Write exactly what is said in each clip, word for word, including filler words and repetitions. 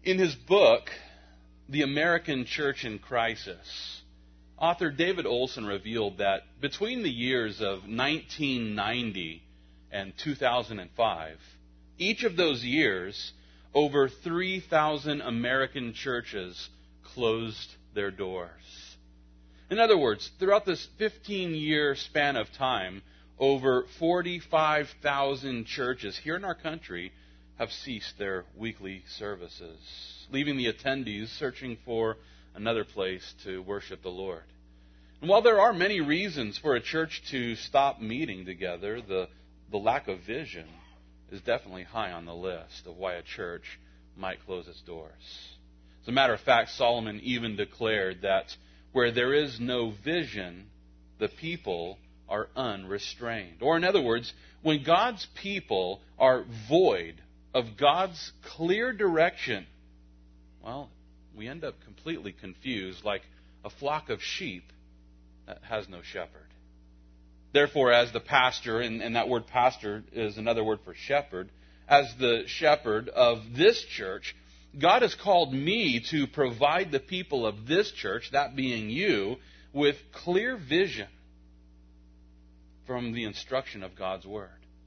In his book, The American Church in Crisis, author David Olson revealed that between the years of nineteen ninety and two thousand five, each of those years, over three thousand American churches closed their doors. In other words, throughout this fifteen-year span of time, over forty-five thousand churches here in our country have ceased their weekly services, leaving the attendees searching for another place to worship the Lord. And while there are many reasons for a church to stop meeting together, the, the lack of vision is definitely high on the list of why a church might close its doors. As a matter of fact, Solomon even declared that where there is no vision, the people are unrestrained. Or in other words, when God's people are void of God's clear direction, well, we end up completely confused, like a flock of sheep that has no shepherd. Therefore, as the pastor, and, and that word pastor is another word for shepherd, as the shepherd of this church, God has called me to provide the people of this church, that being you, with clear vision from the instruction of God's Word.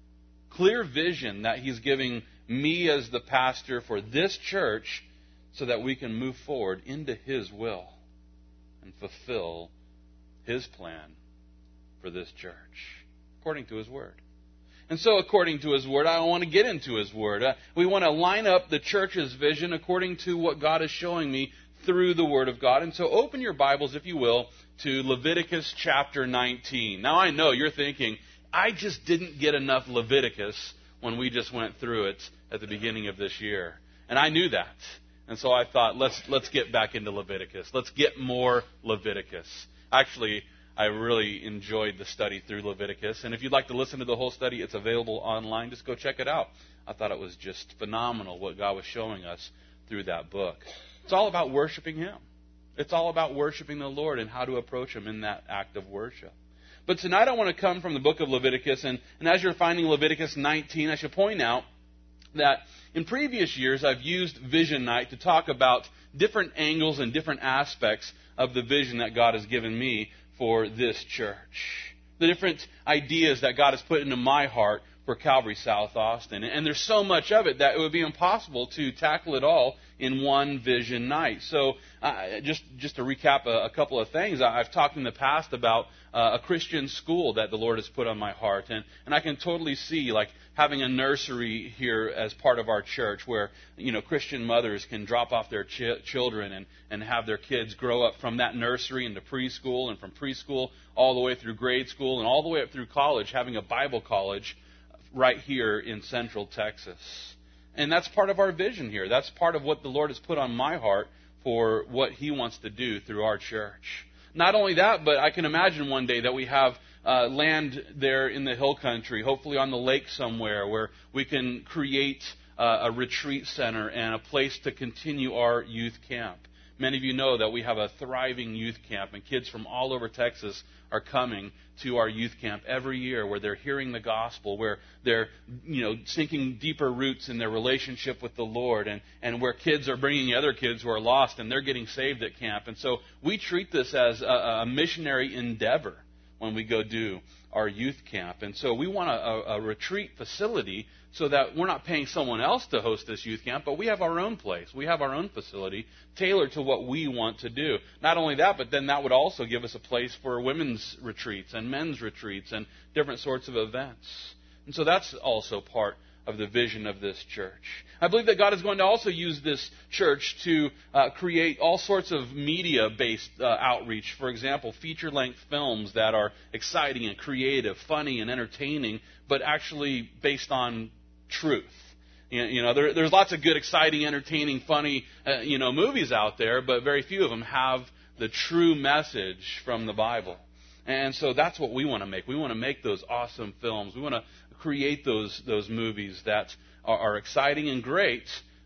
Clear vision that He's giving me as the pastor for this church so that we can move forward into His will and fulfill His plan for this church, according to His Word. And so, according to His Word, I want to get into His Word. Uh, we want to line up the church's vision according to what God is showing me through the Word of God. And so, open your Bibles, if you will, to Leviticus chapter nineteen. Now, I know you're thinking, I just didn't get enough Leviticus when we just went through it at the beginning of this year. And I knew that. And so I thought, let's let's get back into Leviticus. Let's get more Leviticus. Actually, I really enjoyed the study through Leviticus. And if you'd like to listen to the whole study, it's available online. Just go check it out. I thought it was just phenomenal what God was showing us through that book. It's all about worshiping Him. It's all about worshiping the Lord and how to approach Him in that act of worship. But tonight I want to come from the book of Leviticus. And, and as you're finding Leviticus nineteen, I should point out that in previous years I've used Vision Night to talk about different angles and different aspects of the vision that God has given me for this church. The different ideas that God has put into my heart for Calvary South Austin. And there's so much of it that it would be impossible to tackle it all in one Vision Night. So uh, just just to recap a, a couple of things, I've talked in the past about uh, a Christian school that the Lord has put on my heart. And, and I can totally see like having a nursery here as part of our church where, you know, Christian mothers can drop off their ch- children and, and have their kids grow up from that nursery into preschool, and from preschool all the way through grade school and all the way up through college, having a Bible college right here in Central Texas. And that's part of our vision here. That's part of what the Lord has put on my heart for what He wants to do through our church. Not only that, but I can imagine one day that we have uh, land there in the hill country, hopefully on the lake somewhere, where we can create uh, a retreat center and a place to continue our youth camp. Many of you know that we have a thriving youth camp, and kids from all over Texas are coming to our youth camp every year, where they're hearing the gospel, where they're, you know, sinking deeper roots in their relationship with the Lord, and, and where kids are bringing other kids who are lost, and they're getting saved at camp. And so we treat this as a, a missionary endeavor when we go do our youth camp. And so we want a, a, a retreat facility so that we're not paying someone else to host this youth camp, but we have our own place. We have our own facility tailored to what we want to do. Not only that, but then that would also give us a place for women's retreats and men's retreats and different sorts of events. And so that's also part of the vision of this church. I believe that God is going to also use this church to uh, create all sorts of media-based uh, outreach. For example, feature-length films that are exciting and creative, funny and entertaining, but actually based on truth. You know, there, there's lots of good, exciting, entertaining, funny, uh, you know, movies out there, but very few of them have the true message from the Bible. And so that's what we want to make. We want to make those awesome films. We want to create those those movies that are, are exciting and great,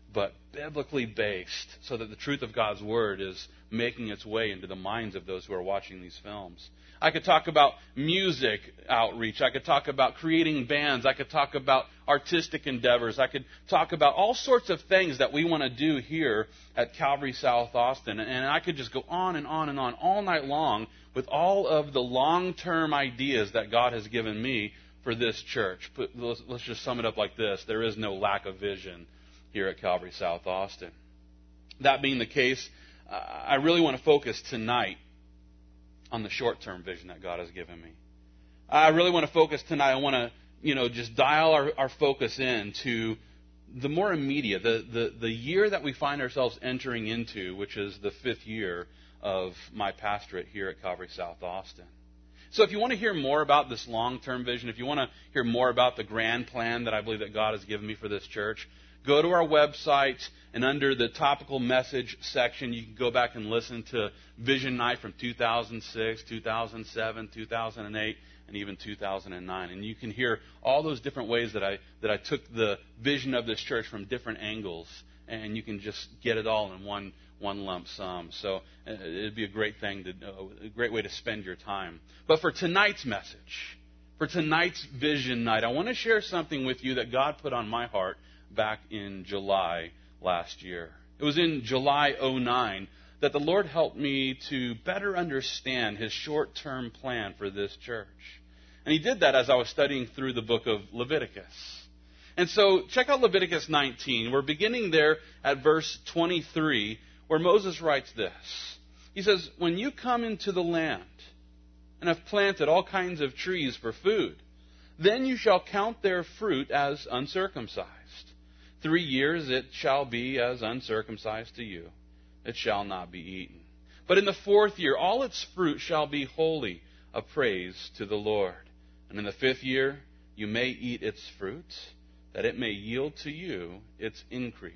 but biblically based, so that the truth of God's Word is making its way into the minds of those who are watching these films. I could talk about music outreach. I could talk about creating bands. I could talk about artistic endeavors. I could talk about all sorts of things that we want to do here at Calvary South Austin. And I could just go on and on and on all night long with all of the long-term ideas that God has given me for this church. But let's, let's just sum it up like this. There is no lack of vision here at Calvary South Austin. That being the case, uh, I really want to focus tonight on the short-term vision that God has given me. I really want to focus tonight. I want to, you know, just dial our, our focus in to the more immediate, the, the, the year that we find ourselves entering into, which is the fifth year of my pastorate here at Calvary South Austin. So if you want to hear more about this long-term vision, if you want to hear more about the grand plan that I believe that God has given me for this church, go to our website, and under the topical message section, you can go back and listen to Vision Night from two thousand six, two thousand seven, two thousand eight, and even two thousand nine. And you can hear all those different ways that I that I took the vision of this church from different angles, and you can just get it all in one one lump sum. So uh, it'd be a great thing, to, uh, a great way to spend your time. But for tonight's message, for tonight's Vision Night, I want to share something with you that God put on my heart back in July last year. It was in July oh nine that the Lord helped me to better understand His short-term plan for this church. And He did that as I was studying through the book of Leviticus. And so check out Leviticus nineteen. We're beginning there at verse twenty-three, where Moses writes this. He says, "When you come into the land and have planted all kinds of trees for food, then you shall count their fruit as uncircumcised. Three years it shall be as uncircumcised to you. It shall not be eaten. But in the fourth year all its fruit shall be holy, a praise to the Lord. And in the fifth year you may eat its fruit, that it may yield to you its increase.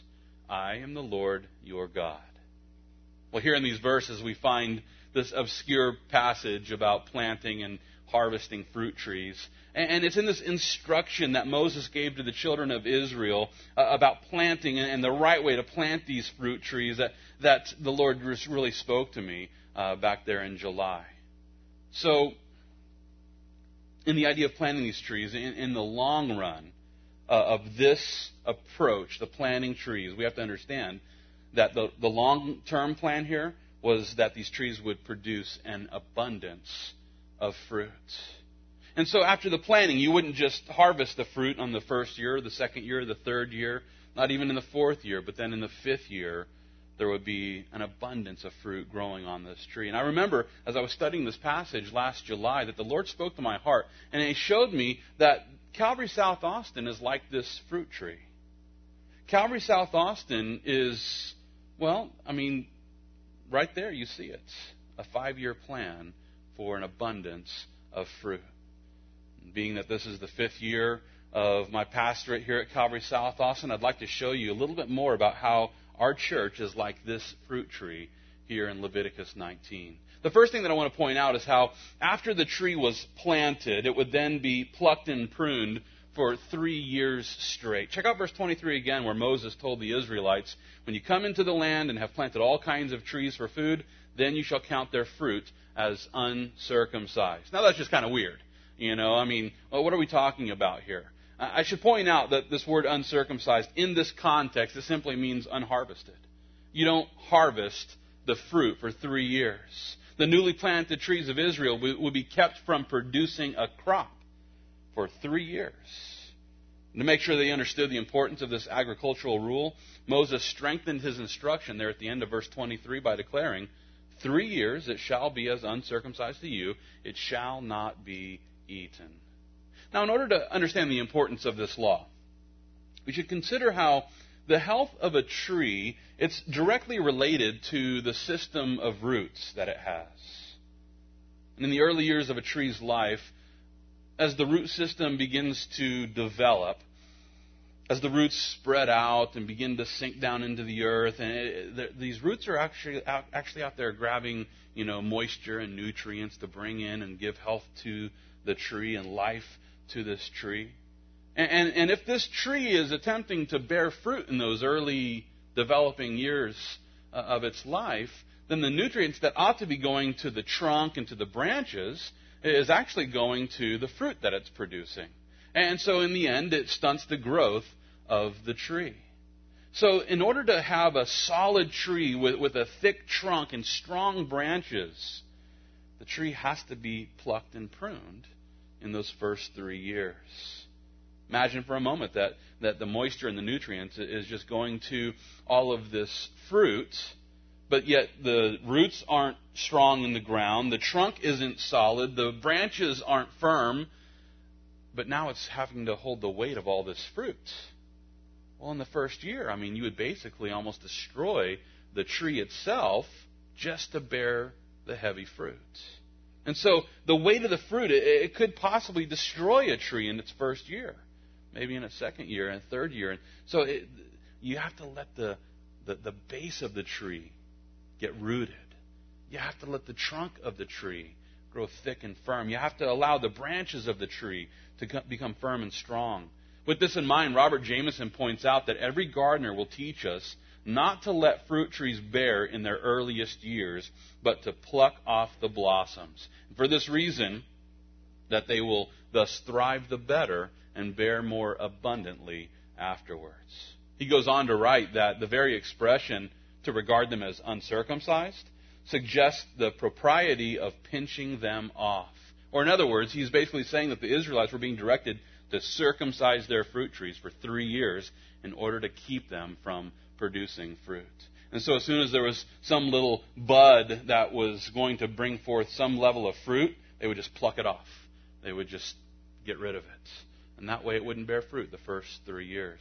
I am the Lord your God." Well, here in these verses we find this obscure passage about planting and harvesting fruit trees. And it's in this instruction that Moses gave to the children of Israel uh, about planting and the right way to plant these fruit trees that, that the Lord really spoke to me uh, back there in July. So, in the idea of planting these trees, in, in the long run uh, of this approach, the planting trees, we have to understand that the, the long-term plan here was that these trees would produce an abundance of fruit. And so after the planting, you wouldn't just harvest the fruit on the first year, the second year, the third year, not even in the fourth year, but then in the fifth year, there would be an abundance of fruit growing on this tree. And I remember, as I was studying this passage last July, that the Lord spoke to my heart, and He showed me that Calvary South Austin is like this fruit tree. Calvary South Austin is, well, I mean, right there you see it, a five-year plan for an abundance of fruit. Being that this is the fifth year of my pastorate here at Calvary South Austin, I'd like to show you a little bit more about how our church is like this fruit tree here in Leviticus nineteen. The first thing that I want to point out is how after the tree was planted, it would then be plucked and pruned for three years straight. Check out verse twenty-three again, where Moses told the Israelites, "When you come into the land and have planted all kinds of trees for food, then you shall count their fruit as uncircumcised." Now that's just kind of weird. You know, I mean, well, what are we talking about here? I should point out that this word uncircumcised, in this context, it simply means unharvested. You don't harvest the fruit for three years. The newly planted trees of Israel would be kept from producing a crop for three years. And to make sure they understood the importance of this agricultural rule, Moses strengthened his instruction there at the end of verse twenty-three by declaring, "Three years it shall be as uncircumcised to you, it shall not be eaten." Now, in order to understand the importance of this law, we should consider how the health of a tree, it's directly related to the system of roots that it has. And in the early years of a tree's life, as the root system begins to develop, as the roots spread out and begin to sink down into the earth, and it, it, these roots are actually out, actually out there grabbing, you know, moisture and nutrients to bring in and give health to the tree and life to this tree. And, and, and if this tree is attempting to bear fruit in those early developing years uh, of its life, then the nutrients that ought to be going to the trunk and to the branches is actually going to the fruit that it's producing. And so in the end, it stunts the growth of the tree. So in order to have a solid tree with, with a thick trunk and strong branches, the tree has to be plucked and pruned in those first three years. Imagine for a moment that, that the moisture and the nutrients is just going to all of this fruit, but yet the roots aren't strong in the ground, the trunk isn't solid, the branches aren't firm, but now it's having to hold the weight of all this fruit. Well, in the first year, I mean, you would basically almost destroy the tree itself just to bear the heavy fruit. And so the weight of the fruit, it, it could possibly destroy a tree in its first year, maybe in its second year and third year. And so it, you have to let the, the, the base of the tree get rooted. You have to let the trunk of the tree grow thick and firm. You have to allow the branches of the tree to co- become firm and strong. With this in mind, Robert Jameson points out that every gardener will teach us not to let fruit trees bear in their earliest years, but to pluck off the blossoms. For this reason, that they will thus thrive the better and bear more abundantly afterwards. He goes on to write that the very expression to regard them as uncircumcised suggests the propriety of pinching them off. Or in other words, he's basically saying that the Israelites were being directed to circumcise their fruit trees for three years in order to keep them from producing fruit. And so as soon as there was some little bud that was going to bring forth some level of fruit, they would just pluck it off. They would just get rid of it. And that way it wouldn't bear fruit the first three years.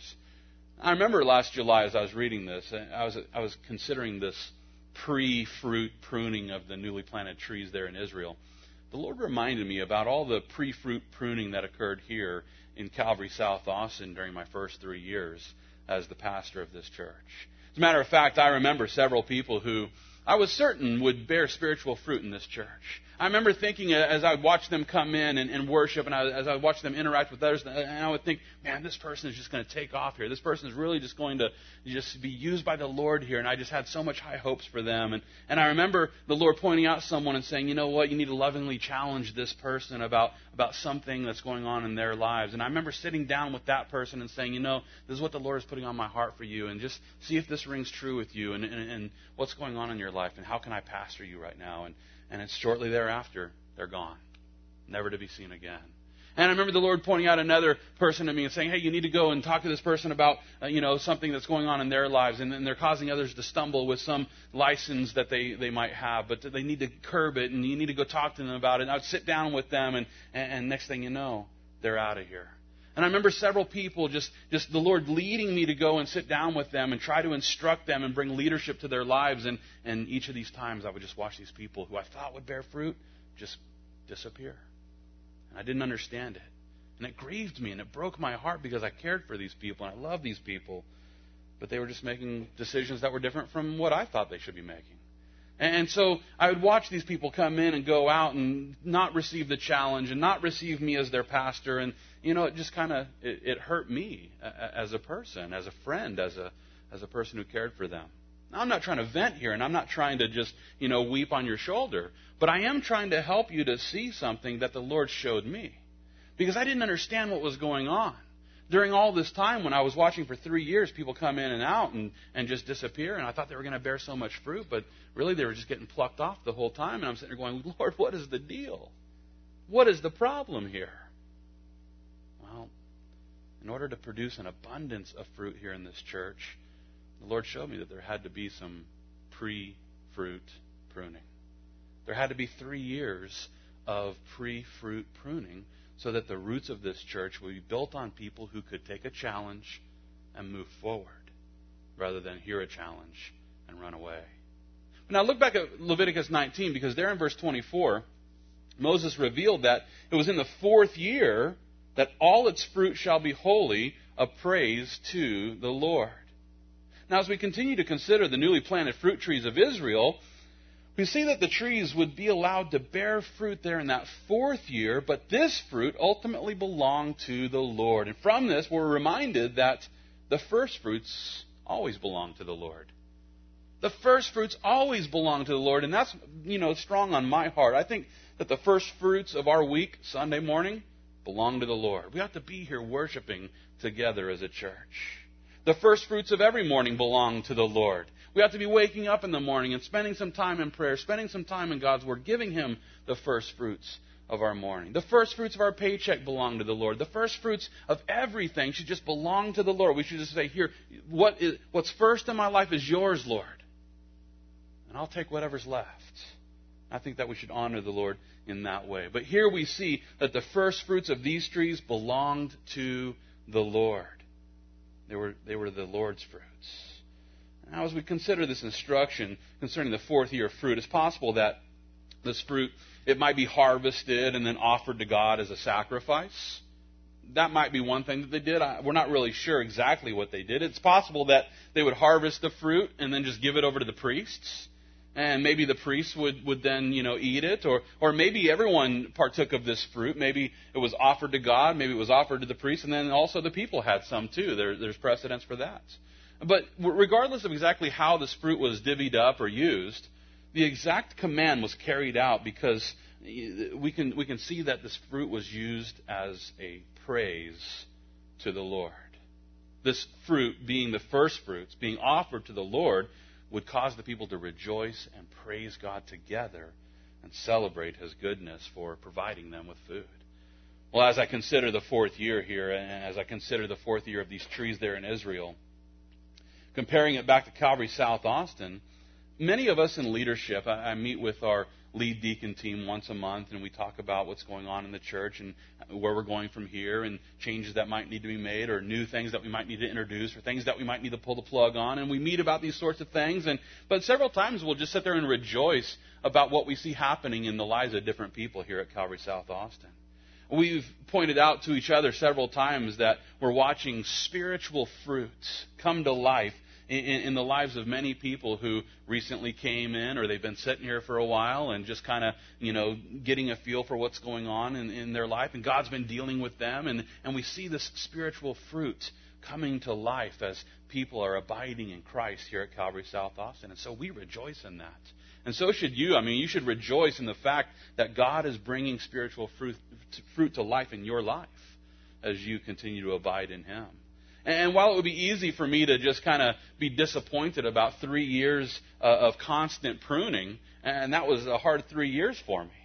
I remember last July as I was reading this, I was I was considering this pre-fruit pruning of the newly planted trees there in Israel. The Lord reminded me about all the pre-fruit pruning that occurred here in Calvary South Austin during my first three years as the pastor of this church. As a matter of fact, I remember several people who I was certain would bear spiritual fruit in this church. I remember thinking as I would watch them come in and, and worship, and I, as I would watch them interact with others, and I would think, man, this person is just going to take off here. This person is really just going to just be used by the Lord here. And I just had so much high hopes for them. And, and I remember the Lord pointing out someone and saying, you know what, you need to lovingly challenge this person about, about something that's going on in their lives. And I remember sitting down with that person and saying, you know, this is what the Lord is putting on my heart for you, and just see if this rings true with you, and, and, and what's going on in your life, and how can I pastor you right now. And And it's shortly thereafter, they're gone, never to be seen again. And I remember the Lord pointing out another person to me and saying, hey, you need to go and talk to this person about, uh, you know, something that's going on in their lives. And, and they're causing others to stumble with some license that they, they might have. But they need to curb it, and you need to go talk to them about it. And I would sit down with them, and, and, and next thing you know, they're out of here. And I remember several people, just, just the Lord leading me to go and sit down with them and try to instruct them and bring leadership to their lives. And, and each of these times I would just watch these people who I thought would bear fruit just disappear. And I didn't understand it. And it grieved me and it broke my heart because I cared for these people and I love these people. But they were just making decisions that were different from what I thought they should be making. And so I would watch these people come in and go out and not receive the challenge and not receive me as their pastor. And, you know, it just kind of, it, it hurt me as a person, as a friend, as a as a person who cared for them. Now, I'm not trying to vent here, and I'm not trying to just, you know, weep on your shoulder. But I am trying to help you to see something that the Lord showed me. Because I didn't understand what was going on. During all this time when I was watching for three years, people come in and out and, and just disappear. And I thought they were going to bear so much fruit, but really they were just getting plucked off the whole time. And I'm sitting there going, Lord, what is the deal? What is the problem here? Well, in order to produce an abundance of fruit here in this church, the Lord showed me that there had to be some pre-fruit pruning. There had to be three years of pre-fruit pruning, so that the roots of this church will be built on people who could take a challenge and move forward, rather than hear a challenge and run away. Now look back at Leviticus nineteen, because there in verse twenty-four, Moses revealed that it was in the fourth year that all its fruit shall be holy, a praise to the Lord. Now as we continue to consider the newly planted fruit trees of Israel, we see that the trees would be allowed to bear fruit there in that fourth year, but this fruit ultimately belonged to the Lord. And from this, we're reminded that the first fruits always belong to the Lord. The first fruits always belong to the Lord, and that's, you know, strong on my heart. I think that the first fruits of our week, Sunday morning, belong to the Lord. We have to be here worshiping together as a church. The first fruits of every morning belong to the Lord. We have to be waking up in the morning and spending some time in prayer, spending some time in God's Word, giving Him the first fruits of our morning. The first fruits of our paycheck belong to the Lord. The first fruits of everything should just belong to the Lord. We should just say, here, what is, what's first in my life is yours, Lord. And I'll take whatever's left. I think that we should honor the Lord in that way. But here we see that the first fruits of these trees belonged to the Lord. They were, they were the Lord's fruits. Now, as we consider this instruction concerning the fourth year of fruit, it's possible that this fruit, it might be harvested and then offered to God as a sacrifice. That might be one thing that they did. We're not really sure exactly what they did. It's possible that they would harvest the fruit and then just give it over to the priests. And maybe the priests would, would then, you know, eat it. Or, or maybe everyone partook of this fruit. Maybe it was offered to God. Maybe it was offered to the priests. And then also the people had some too. There, there's precedence for that. But regardless of exactly how this fruit was divvied up or used, the exact command was carried out because we can, we can see that this fruit was used as a praise to the Lord. This fruit, being the first fruits, being offered to the Lord, would cause the people to rejoice and praise God together and celebrate His goodness for providing them with food. Well, as I consider the fourth year here, and as I consider the fourth year of these trees there in Israel, comparing it back to Calvary South Austin, many of us in leadership, I, I meet with our lead deacon team once a month, and we talk about what's going on in the church and where we're going from here and changes that might need to be made or new things that we might need to introduce or things that we might need to pull the plug on. And we meet about these sorts of things. And but several times we'll just sit there and rejoice about what we see happening in the lives of different people here at Calvary South Austin. We've pointed out to each other several times that we're watching spiritual fruits come to life In, in the lives of many people who recently came in, or they've been sitting here for a while and just kind of, you know, getting a feel for what's going on in, in their life. And God's been dealing with them. And, and we see this spiritual fruit coming to life as people are abiding in Christ here at Calvary South Austin. And so we rejoice in that. And so should you. I mean, you should rejoice in the fact that God is bringing spiritual fruit, fruit to life in your life as you continue to abide in Him. And while it would be easy for me to just kind of be disappointed about three years uh, of constant pruning, and that was a hard three years for me.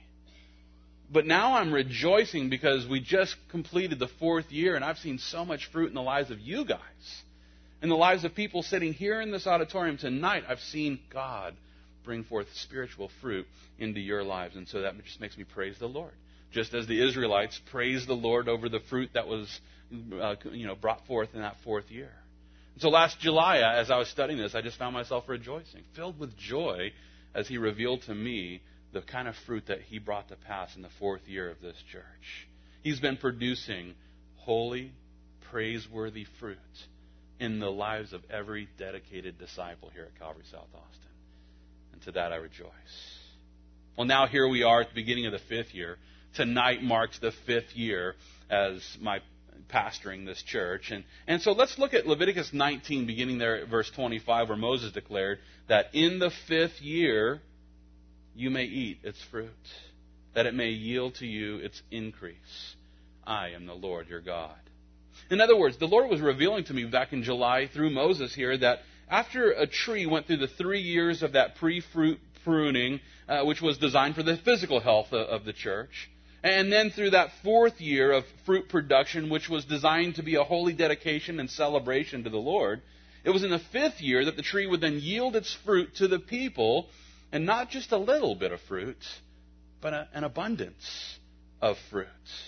But now I'm rejoicing because we just completed the fourth year, and I've seen so much fruit in the lives of you guys. In the lives of people sitting here in this auditorium tonight, I've seen God bring forth spiritual fruit into your lives. And so that just makes me praise the Lord. Just as the Israelites praised the Lord over the fruit that was Uh, you know, brought forth in that fourth year. So last July, as I was studying this, I just found myself rejoicing, filled with joy as He revealed to me the kind of fruit that He brought to pass in the fourth year of this church. He's been producing holy, praiseworthy fruit in the lives of every dedicated disciple here at Calvary South Austin. And to that I rejoice. Well, now here we are at the beginning of the fifth year. Tonight marks the fifth year as my pastoring this church. And, and so let's look at Leviticus nineteen, beginning there at verse twenty-five, where Moses declared that in the fifth year you may eat its fruit, that it may yield to you its increase. I am the Lord your God. In other words, the Lord was revealing to me back in July through Moses here that after a tree went through the three years of that pre-fruit pruning, uh, which was designed for the physical health of, of the church, and then through that fourth year of fruit production, which was designed to be a holy dedication and celebration to the Lord, it was in the fifth year that the tree would then yield its fruit to the people, and not just a little bit of fruit, but a, an abundance of fruit.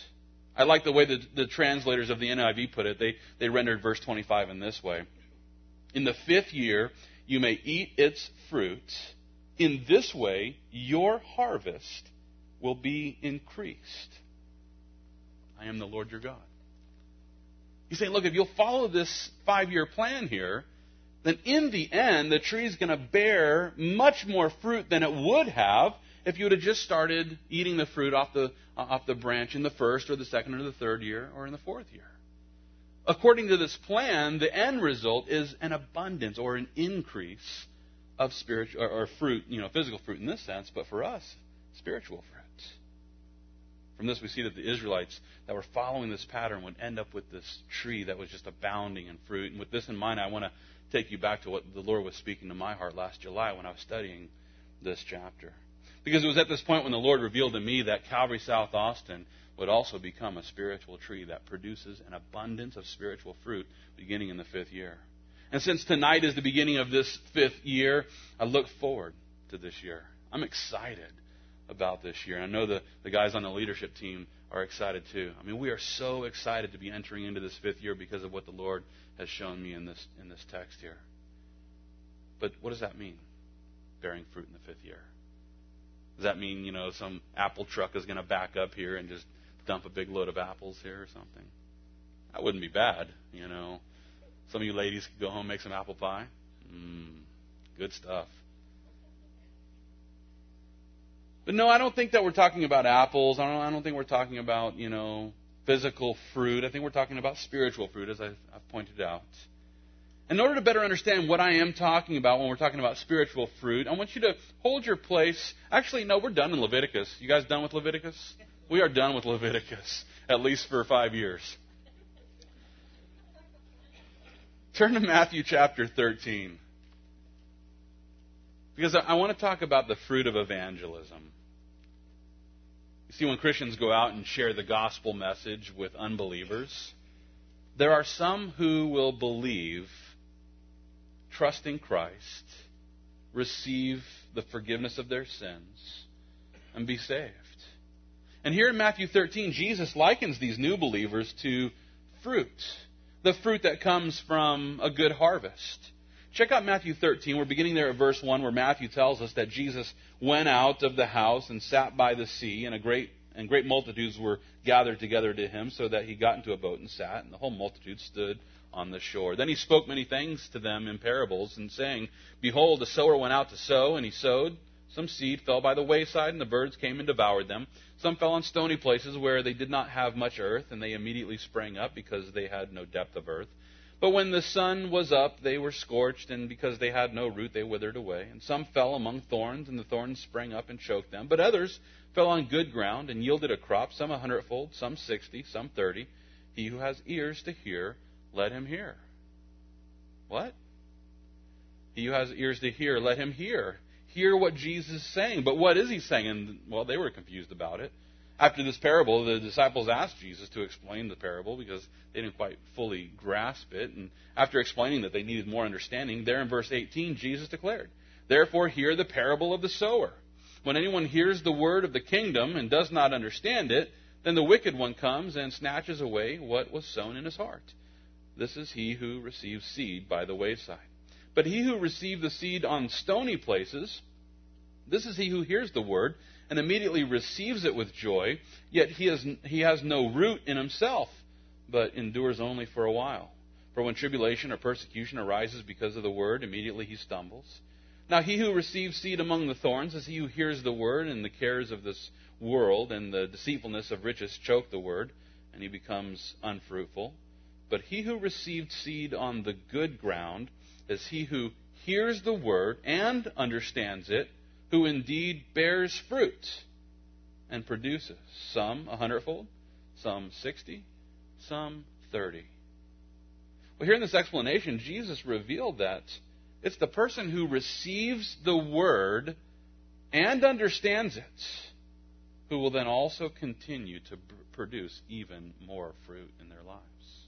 I like the way that the translators of the N I V put it. They, they rendered verse twenty-five in this way. In the fifth year, you may eat its fruit. In this way, your harvest will be increased. I am the Lord your God. He's saying, look, if you'll follow this five-year plan here, then in the end, the tree is going to bear much more fruit than it would have if you would have just started eating the fruit off the, off the branch in the first or the second or the third year or in the fourth year. According to this plan, the end result is an abundance or an increase of spiritual or, or fruit, you know, physical fruit in this sense, but for us, spiritual fruit. From this, we see that the Israelites that were following this pattern would end up with this tree that was just abounding in fruit. And with this in mind, I want to take you back to what the Lord was speaking to my heart last July when I was studying this chapter. Because it was at this point when the Lord revealed to me that Calvary South Austin would also become a spiritual tree that produces an abundance of spiritual fruit beginning in the fifth year. And since tonight is the beginning of this fifth year, I look forward to this year. I'm excited about this year. And I know the, the guys on the leadership team are excited too. I mean, we are so excited to be entering into this fifth year because of what the Lord has shown me in this in this text here. But what does that mean, bearing fruit in the fifth year? Does that mean, you know, some apple truck is going to back up here and just dump a big load of apples here or something? That wouldn't be bad, you know. Some of you ladies could go home and make some apple pie. Mmm, good stuff. But no, I don't think that we're talking about apples. I don't, I don't think we're talking about, you know, physical fruit. I think we're talking about spiritual fruit, as I've, I've pointed out. In order to better understand what I am talking about when we're talking about spiritual fruit, I want you to hold your place. Actually, no, we're done in Leviticus. You guys done with Leviticus? We are done with Leviticus, at least for five years. Turn to Matthew chapter thirteen. Because I want to talk about the fruit of evangelism. You see, when Christians go out and share the gospel message with unbelievers, there are some who will believe, trust in Christ, receive the forgiveness of their sins, and be saved. And here in Matthew thirteen, Jesus likens these new believers to fruit, the fruit that comes from a good harvest. Check out Matthew thirteen. We're beginning there at verse one, where Matthew tells us that Jesus went out of the house and sat by the sea, and a great and great multitudes were gathered together to him, so that he got into a boat and sat, and the whole multitude stood on the shore. Then he spoke many things to them in parables, and saying, Behold, the sower went out to sow, and he sowed. Some seed fell by the wayside, and the birds came and devoured them. Some fell on stony places where they did not have much earth, and they immediately sprang up because they had no depth of earth. But when the sun was up, they were scorched, and because they had no root, they withered away. And some fell among thorns, and the thorns sprang up and choked them. But others fell on good ground and yielded a crop, some a hundredfold, some sixty, some thirty. He who has ears to hear, let him hear. What? He who has ears to hear, let him hear. Hear what Jesus is saying. But what is he saying? And, well, they were confused about it. After this parable, the disciples asked Jesus to explain the parable because they didn't quite fully grasp it. And after explaining that they needed more understanding, there in verse eighteen, Jesus declared, Therefore hear the parable of the sower. When anyone hears the word of the kingdom and does not understand it, then the wicked one comes and snatches away what was sown in his heart. This is he who receives seed by the wayside. But he who received the seed on stony places, this is he who hears the word and immediately receives it with joy, yet he has, he has no root in himself, but endures only for a while. For when tribulation or persecution arises because of the word, immediately he stumbles. Now he who receives seed among the thorns is he who hears the word, and the cares of this world and the deceitfulness of riches choke the word, and he becomes unfruitful. But he who received seed on the good ground is he who hears the word and understands it, who indeed bears fruit and produces some a hundredfold, some sixty, some thirty. Well, here in this explanation, Jesus revealed that it's the person who receives the word and understands it who will then also continue to produce even more fruit in their lives.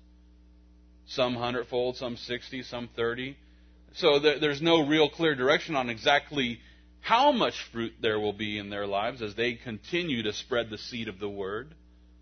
Some hundredfold, some sixty, some thirty. So there's no real clear direction on exactly how much fruit there will be in their lives as they continue to spread the seed of the word.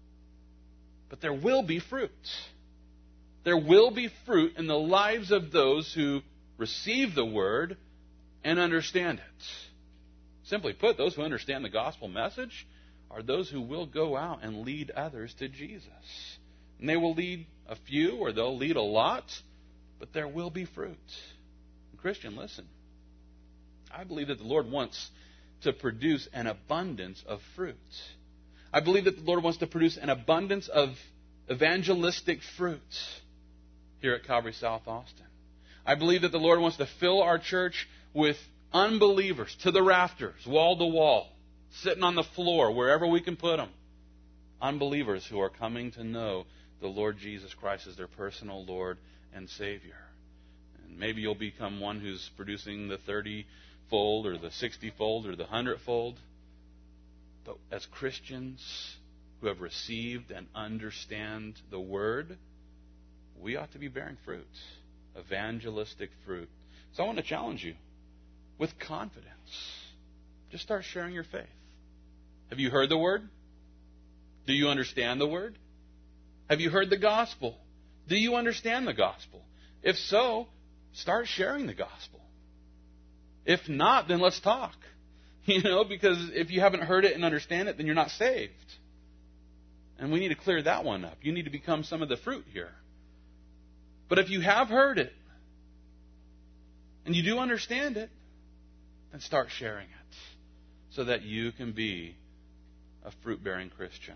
But there will be fruit. There will be fruit in the lives of those who receive the word and understand it. Simply put, those who understand the gospel message are those who will go out and lead others to Jesus. And they will lead a few or they'll lead a lot, but there will be fruit. Christian, listen. I believe that the Lord wants to produce an abundance of fruit. I believe that the Lord wants to produce an abundance of evangelistic fruits here at Calvary South Austin. I believe that the Lord wants to fill our church with unbelievers to the rafters, wall to wall, sitting on the floor, wherever we can put them. Unbelievers who are coming to know the Lord Jesus Christ as their personal Lord and Savior. And maybe you'll become one who's producing the thirty-fold or the sixty-fold or the hundred-fold. But as Christians who have received and understand the Word, we ought to be bearing fruit, evangelistic fruit. So I want to challenge you with confidence. Just start sharing your faith. Have you heard the Word? Do you understand the Word? Have you heard the gospel? Do you understand the gospel? If so, start sharing the gospel. If not, then let's talk. You know, because if you haven't heard it and understand it, then you're not saved. And we need to clear that one up. You need to become some of the fruit here. But if you have heard it, and you do understand it, then start sharing it so that you can be a fruit-bearing Christian.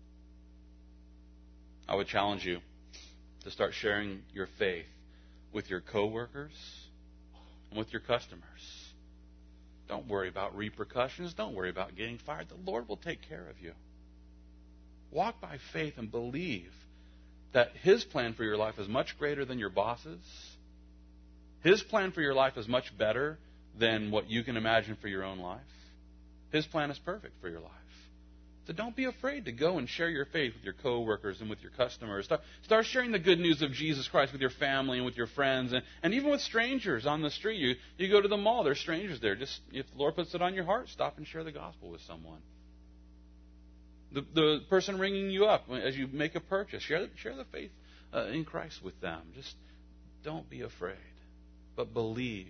I would challenge you to start sharing your faith with your coworkers and with your customers. Don't worry about repercussions. Don't worry about getting fired. The Lord will take care of you. Walk by faith and believe that His plan for your life is much greater than your boss's. His plan for your life is much better than what you can imagine for your own life. His plan is perfect for your life. So don't be afraid to go and share your faith with your coworkers and with your customers. Start, start sharing the good news of Jesus Christ with your family and with your friends and, and even with strangers on the street. You, you go to the mall, there's strangers there. Just if the Lord puts it on your heart, stop and share the gospel with someone. The, the person ringing you up as you make a purchase, share, share the faith uh, in Christ with them. Just don't be afraid, but believe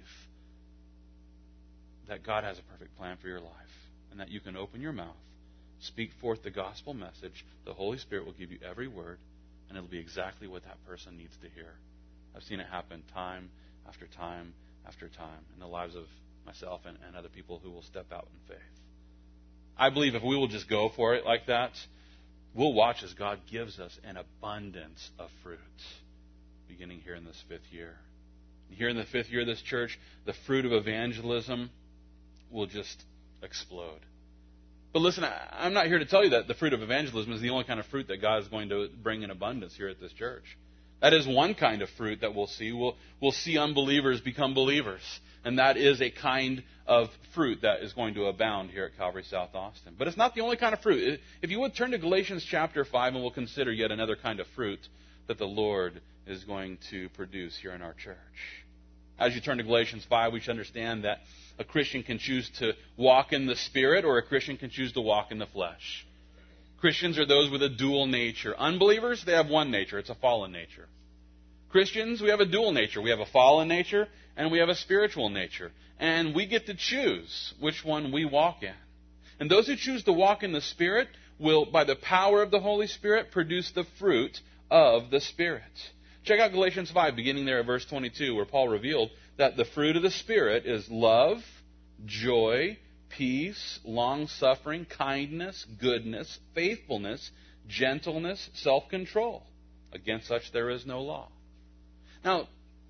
that God has a perfect plan for your life and that you can open your mouth, speak forth the gospel message. The Holy Spirit will give you every word, and it'll be exactly what that person needs to hear. I've seen it happen time after time after time in the lives of myself and, and other people who will step out in faith. I believe if we will just go for it like that, we'll watch as God gives us an abundance of fruit beginning here in this fifth year. Here in the fifth year of this church, the fruit of evangelism will just explode. But listen, I'm not here to tell you that the fruit of evangelism is the only kind of fruit that God is going to bring in abundance here at this church. That is one kind of fruit that we'll see. We'll, we'll see unbelievers become believers. And that is a kind of fruit that is going to abound here at Calvary South Austin. But it's not the only kind of fruit. If you would turn to Galatians chapter five, and we'll consider yet another kind of fruit that the Lord is going to produce here in our church. As you turn to Galatians five, we should understand that a Christian can choose to walk in the Spirit, or a Christian can choose to walk in the flesh. Christians are those with a dual nature. Unbelievers, they have one nature. It's a fallen nature. Christians, we have a dual nature. We have a fallen nature, and we have a spiritual nature. And we get to choose which one we walk in. And those who choose to walk in the Spirit will, by the power of the Holy Spirit, produce the fruit of the Spirit. Check out Galatians five, beginning there at verse twenty-two, where Paul revealed that the fruit of the Spirit is love, joy, peace, long-suffering, kindness, goodness, faithfulness, gentleness, self-control. Against such there is no law. Now,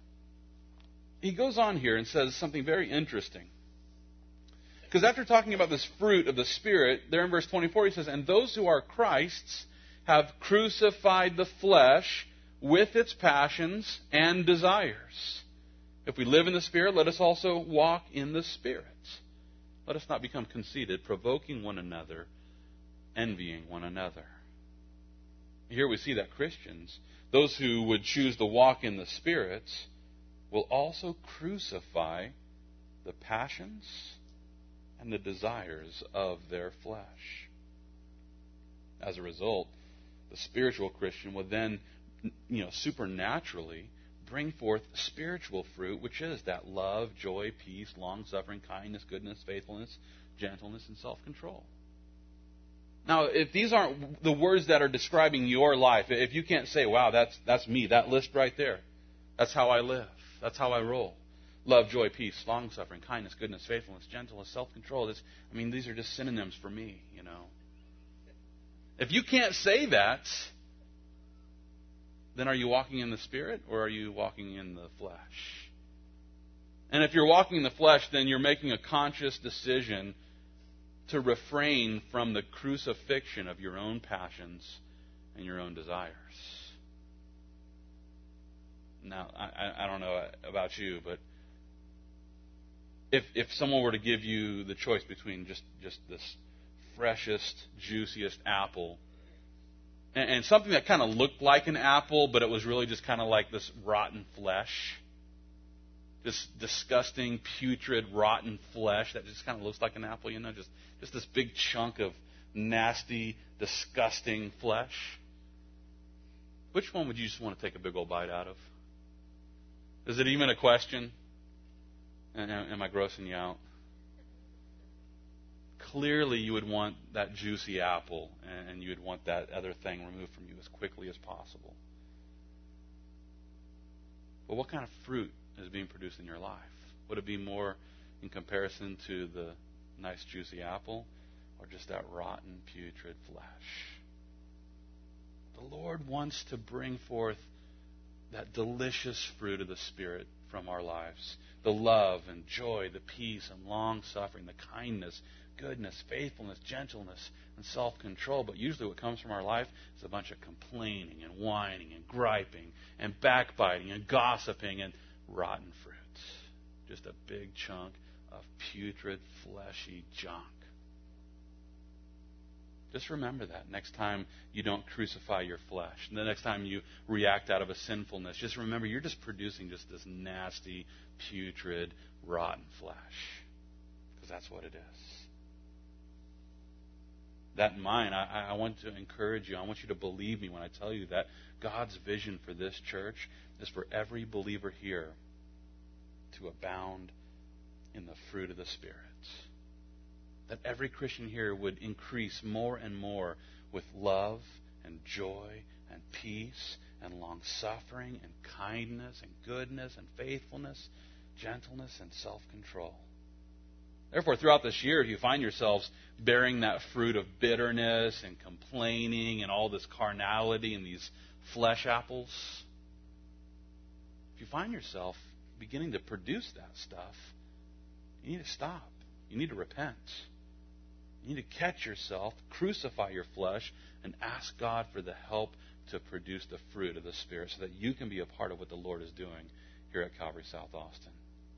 he goes on here and says something very interesting. Because after talking about this fruit of the Spirit, there in verse twenty-four he says, "And those who are Christ's have crucified the flesh with its passions and desires. If we live in the Spirit, let us also walk in the Spirit. Let us not become conceited, provoking one another, envying one another." Here we see that Christians, those who would choose to walk in the Spirit, will also crucify the passions and the desires of their flesh. As a result, the spiritual Christian will then, you know, supernaturally bring forth spiritual fruit, which is that love, joy, peace, long-suffering, kindness, goodness, faithfulness, gentleness, and self-control. Now, if these aren't the words that are describing your life, if you can't say, wow, that's that's me, that list right there, that's how I live, that's how I roll, Love, joy, peace, long-suffering, kindness, goodness, faithfulness, gentleness, self-control. This, I mean, these are just synonyms for me, you know. If you can't say that, then are you walking in the Spirit or are you walking in the flesh? And if you're walking in the flesh, then you're making a conscious decision to refrain from the crucifixion of your own passions and your own desires. Now, I, I don't know about you, but if if someone were to give you the choice between just, just this freshest, juiciest apple and, and something that kind of looked like an apple, but it was really just kind of like this rotten flesh, this disgusting, putrid, rotten flesh that just kind of looks like an apple, you know, just, just this big chunk of nasty, disgusting flesh. Which one would you just want to take a big old bite out of? Is it even a question? Am I grossing you out? Clearly, you would want that juicy apple, and you would want that other thing removed from you as quickly as possible. But what kind of fruit is being produced in your life? Would it be more in comparison to the nice juicy apple, or just that rotten, putrid flesh? The Lord wants to bring forth that delicious fruit of the Spirit from our lives. The love and joy, the peace and long-suffering, the kindness, goodness, faithfulness, gentleness, and self-control. But usually what comes from our life is a bunch of complaining and whining and griping and backbiting and gossiping and rotten fruit. Just a big chunk of putrid, fleshy junk. Just remember that next time you don't crucify your flesh. And the next time you react out of a sinfulness, just remember you're just producing just this nasty, putrid, rotten flesh. Because that's what it is. That in mind, I, I want to encourage you. I want you to believe me when I tell you that God's vision for this church is for every believer here to abound in the fruit of the Spirit. That every Christian here would increase more and more with love and joy and peace and long-suffering and kindness and goodness and faithfulness, gentleness and self-control. Therefore, throughout this year, if you find yourselves bearing that fruit of bitterness and complaining and all this carnality and these flesh apples, if you find yourself beginning to produce that stuff, you need to stop. You need to repent. You need to catch yourself, crucify your flesh, and ask God for the help to produce the fruit of the Spirit so that you can be a part of what the Lord is doing here at Calvary South Austin.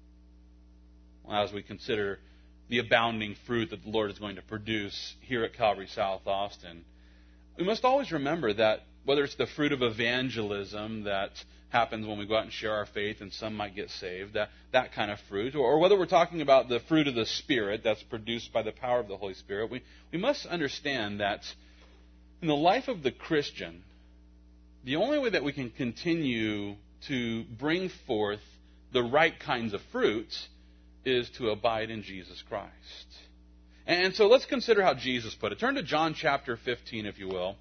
Well, as we consider the abounding fruit that the Lord is going to produce here at Calvary South Austin, we must always remember that whether it's the fruit of evangelism that happens when we go out and share our faith and some might get saved, that, that kind of fruit, or, or whether we're talking about the fruit of the Spirit that's produced by the power of the Holy Spirit, we, we must understand that in the life of the Christian, the only way that we can continue to bring forth the right kinds of fruits is to abide in Jesus Christ. And so let's consider how Jesus put it. Turn to John chapter fifteen, if you will.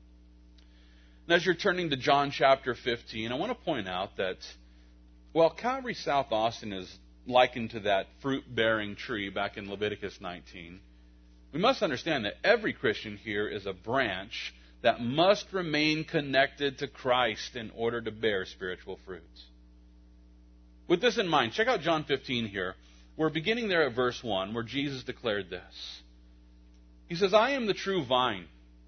And as you're turning to John chapter fifteen, I want to point out that while Calvary South Austin is likened to that fruit-bearing tree back in Leviticus nineteen, we must understand that every Christian here is a branch that must remain connected to Christ in order to bear spiritual fruits. With this in mind, check out John fifteen here. We're beginning there at verse one, where Jesus declared this. He says, I am the true vine.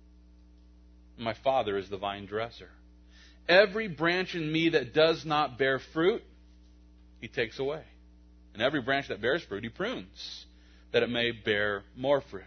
My Father is the vine dresser. Every branch in me that does not bear fruit, He takes away. And every branch that bears fruit, He prunes, that it may bear more fruit.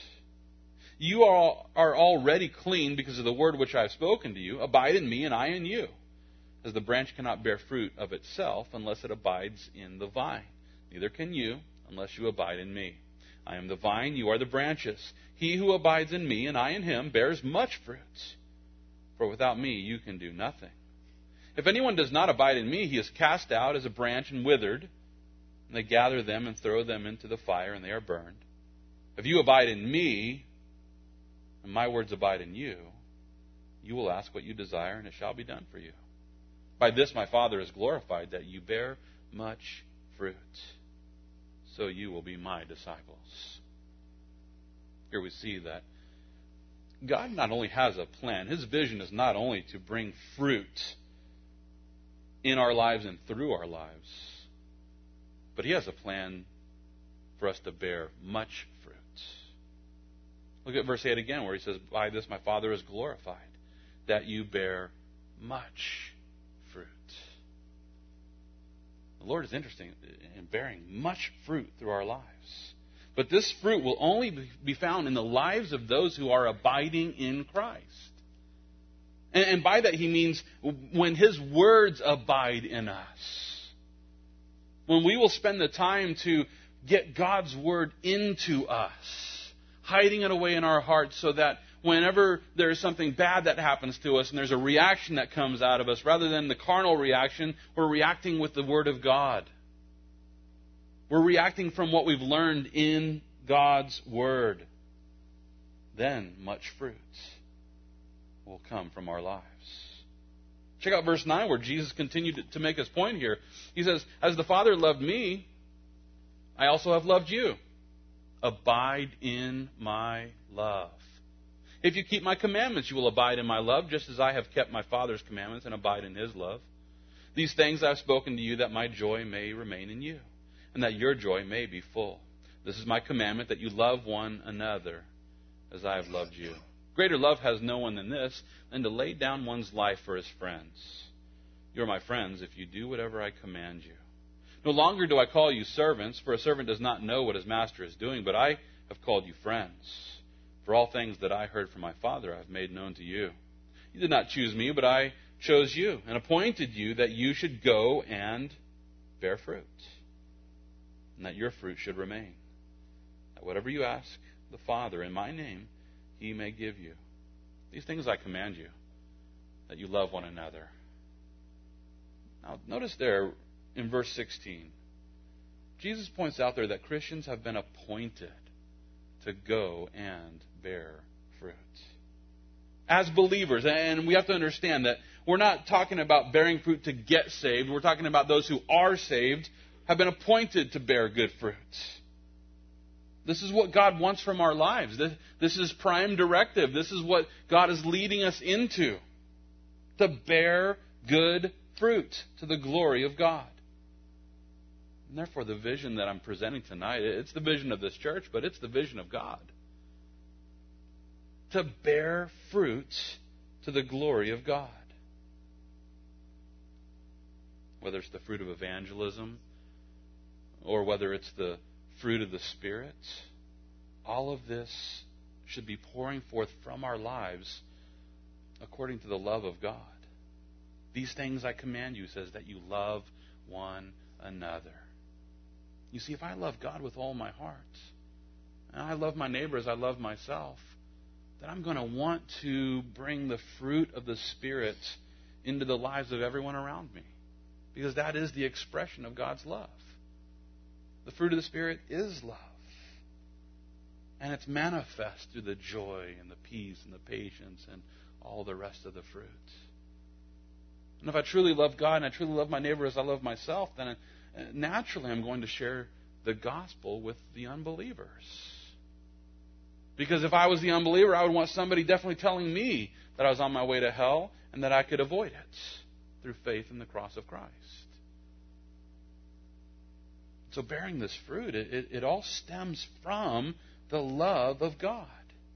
You are, are already clean because of the word which I have spoken to you. Abide in me, and I in you. As the branch cannot bear fruit of itself unless it abides in the vine. Neither can you unless you abide in me. I am the vine, you are the branches. He who abides in me, and I in him, bears much fruit. For without me you can do nothing. If anyone does not abide in me, he is cast out as a branch and withered. And they gather them and throw them into the fire, and they are burned. If you abide in me, and my words abide in you, you will ask what you desire, and it shall be done for you. By this my Father is glorified, that you bear much fruit, so you will be my disciples. Here we see that God not only has a plan, His vision is not only to bring fruit in our lives and through our lives, but He has a plan for us to bear much fruit. Look at verse eight again, where He says, by this my Father is glorified, that you bear much fruit. The Lord is interested in bearing much fruit through our lives. But this fruit will only be found in the lives of those who are abiding in Christ. And by that He means when His words abide in us. When we will spend the time to get God's word into us, hiding it away in our hearts so that whenever there's something bad that happens to us and there's a reaction that comes out of us, rather than the carnal reaction, we're reacting with the Word of God. We're reacting from what we've learned in God's Word. Then much fruit will come from our lives. Check out verse nine where Jesus continued to make his point here. He says, as the Father loved me, I also have loved you. Abide in my love. If you keep my commandments, you will abide in my love, just as I have kept my Father's commandments and abide in His love. These things I have spoken to you, that my joy may remain in you, and that your joy may be full. This is my commandment, that you love one another as I have loved you. Greater love has no one than this, than to lay down one's life for his friends. You are my friends if you do whatever I command you. No longer do I call you servants, for a servant does not know what his master is doing, but I have called you friends. For all things that I heard from my Father I have made known to you. You did not choose me, but I chose you, and appointed you that you should go and bear fruit, and that your fruit should remain. That whatever you ask the Father in my name, He may give you. These things I command you, that you love one another. Now, notice there in verse sixteen, Jesus points out there that Christians have been appointed to go and bear fruit. As believers, and we have to understand that we're not talking about bearing fruit to get saved. We're talking about those who are saved, have been appointed to bear good fruit. This is what God wants from our lives. This, this is prime directive. This is what God is leading us into. To bear good fruit to the glory of God. And therefore, the vision that I'm presenting tonight, it's the vision of this church, but it's the vision of God. To bear fruit to the glory of God. Whether it's the fruit of evangelism, or whether it's the fruit of the Spirit, all of this should be pouring forth from our lives according to the love of God. These things I command you, says, that you love one another. You see, if I love God with all my heart, and I love my neighbor as I love myself, then I'm going to want to bring the fruit of the Spirit into the lives of everyone around me. Because that is the expression of God's love. The fruit of the Spirit is love. And it's manifest through the joy and the peace and the patience and all the rest of the fruit. And if I truly love God and I truly love my neighbor as I love myself, then naturally I'm going to share the gospel with the unbelievers. Because if I was the unbeliever, I would want somebody definitely telling me that I was on my way to hell and that I could avoid it through faith in the cross of Christ. So bearing this fruit, it, it, it all stems from the love of God.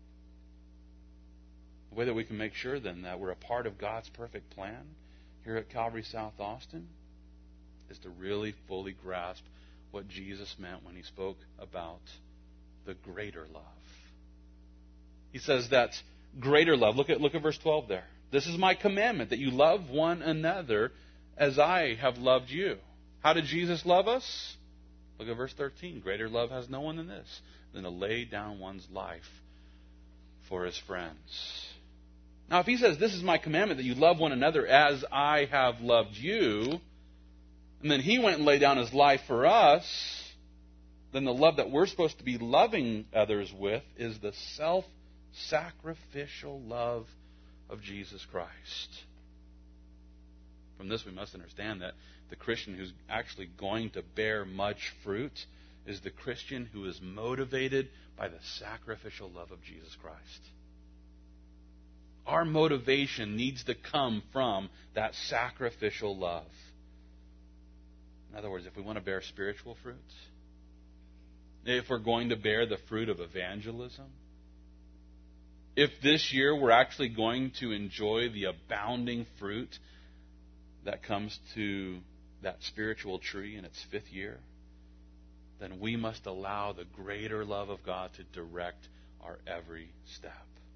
The way that we can make sure then that we're a part of God's perfect plan here at Calvary South Austin is to really fully grasp what Jesus meant when He spoke about the greater love. He says that greater love. Look at, look at verse twelve there. This is my commandment, that you love one another as I have loved you. How did Jesus love us? Look at verse thirteen. Greater love has no one than this, than to lay down one's life for his friends. Now, if He says, this is my commandment, that you love one another as I have loved you, and then He went and laid down His life for us, then the love that we're supposed to be loving others with is the self-sacrificial love of Jesus Christ. From this, we must understand that The Christian who's actually going to bear much fruit is the Christian who is motivated by the sacrificial love of Jesus Christ. Our motivation needs to come from that sacrificial love. In other words, if we want to bear spiritual fruits, if we're going to bear the fruit of evangelism, if this year we're actually going to enjoy the abounding fruit that comes to that spiritual tree in its fifth year, then we must allow the greater love of God to direct our every step.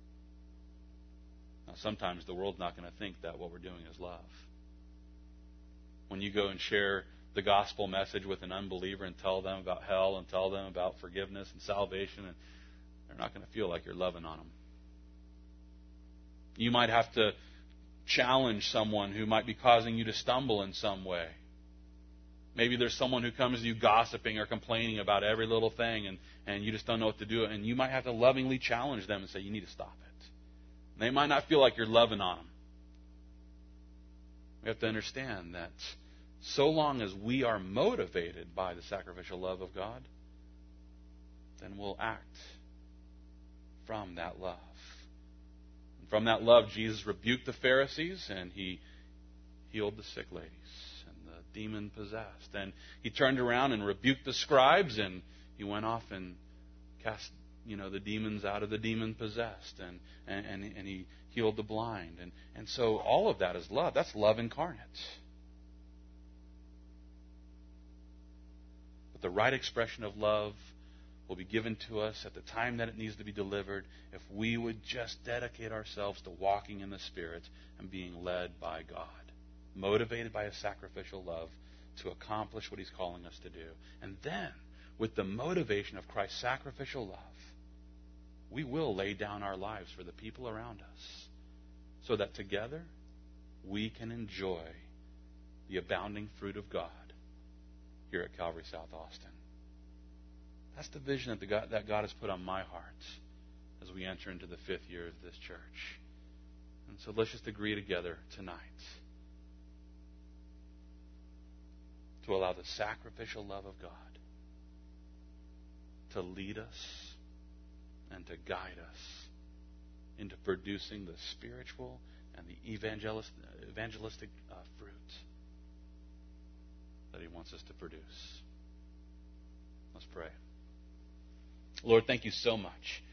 Now, sometimes the world's not going to think that what we're doing is love. When you go and share the gospel message with an unbeliever and tell them about hell and tell them about forgiveness and salvation, and they're not going to feel like you're loving on them. You might have to challenge someone who might be causing you to stumble in some way. Maybe there's someone who comes to you gossiping or complaining about every little thing, and, and you just don't know what to do. And you might have to lovingly challenge them and say, you need to stop it. They might not feel like you're loving on them. We have to understand that so long as we are motivated by the sacrificial love of God, then we'll act from that love. And from that love, Jesus rebuked the Pharisees, and he healed the sick ladies and the demon-possessed. And he turned around and rebuked the scribes, and he went off and cast, you know, the demons out of the demon-possessed, and, and, and, and he healed the blind. And, and so all of that is love. That's love incarnate. But the right expression of love will be given to us at the time that it needs to be delivered if we would just dedicate ourselves to walking in the Spirit and being led by God, motivated by a sacrificial love to accomplish what He's calling us to do. And then, with the motivation of Christ's sacrificial love, we will lay down our lives for the people around us so that together we can enjoy the abounding fruit of God here at Calvary South Austin. That's the vision that, the God, that God has put on my heart as we enter into the fifth year of this church. And so let's just agree together tonight to allow the sacrificial love of God to lead us and to guide us into producing the spiritual and the evangelist, evangelistic uh, fruit that He wants us to produce. Let's pray. Lord, thank you so much